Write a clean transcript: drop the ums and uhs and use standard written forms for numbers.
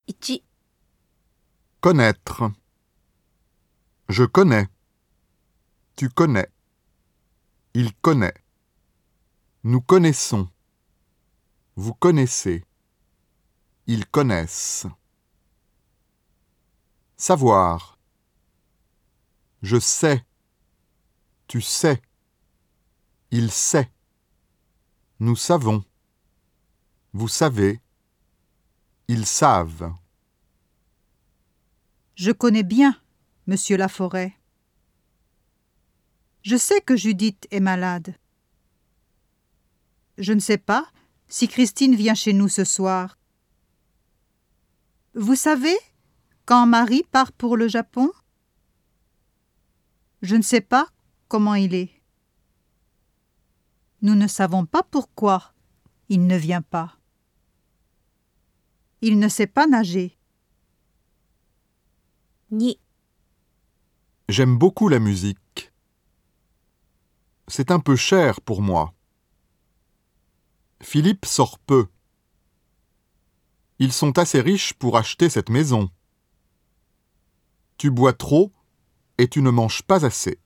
1、 Connaître. Je connais. Tu connais. Il connaît. Nous connaissons. Vous connaissez. Ils connaissent. Savoir. Je sais. Tu sais. Il sait. Nous savons. Vous savez. Ils savent. Je connais bien, monsieur Laforêt. Je sais que Judith est malade. Je ne sais pas si Christine vient chez nous ce soir. Vous savez quand Marie part pour le Japon? Je ne sais pas comment il est. Nous ne savons pas pourquoi il ne vient pas. Il ne sait pas nager. 2、 J'aime beaucoup la musique. C'est un peu cher pour moi. Philippe sort peu. Ils sont assez riches pour acheter cette maison. Tu bois trop et tu ne manges pas assez.